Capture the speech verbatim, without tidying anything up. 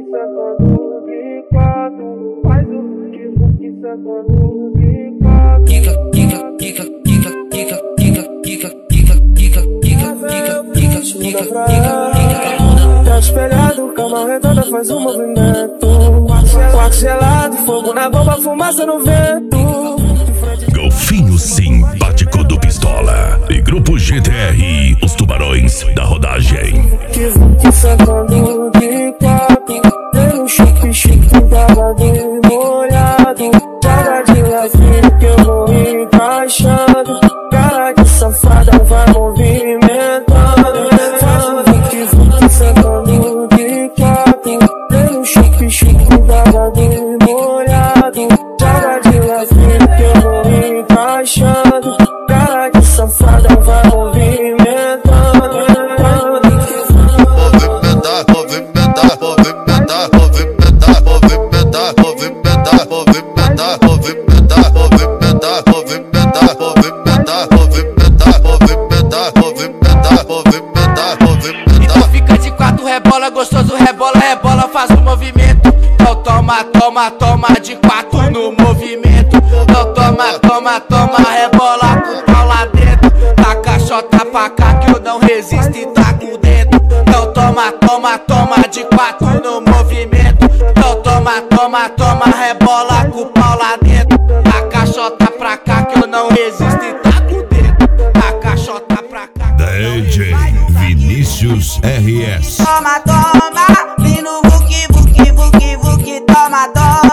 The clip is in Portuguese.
sentando de quatro, faz o vuki vuki sentando de quatro. Kika, kika, kika, kika, kika, kika, kika, kika, kika, kika, kika, kika, kika, kika, kika. Tá espelhado, cama redonda faz um movimento. Quarto gelado, fogo na bomba, fumaça no vento. Golfinho simpático do Pistola e Grupo G T R, os tubarões da rodagem. Que vuki sentando de quatro, tem um chique chique babado molhado. Joga de lavinho que eu vou encaixando. Cara de safada vai movimentando. Faz um vuki vuki sentando de quatro, tem um chique chique babado molhado. Joga de lavinho que eu vou encaixando. Cara de safada vai movimentando. Movimentar, movimentar, movimentar, movimentar, movimentar, movimentar, movimentar, movimentar, movimentar, movimentar, movimentar, movimentar, movimentar, movimentar, movimentar, movimentar. Então fica de quatro, rebola, gostoso, rebola, rebola, faz o movimento. Então toma, toma, toma de quatro no movimento. Então toma, toma, toma, rebola com o pau lá dentro. Taca a chota pra cá que eu não resisto e taco dentro. Então toma, toma, toma de quatro no movimento. Então toma, toma, toma, rebola com o pau lá dentro. Taca a chota pra cá que eu não resisto e taco dentro. Taca a chota pra cá. D J Vinícius R S. Toma, toma, vem no vuki, vuki, vuki, vuki, toma, toma.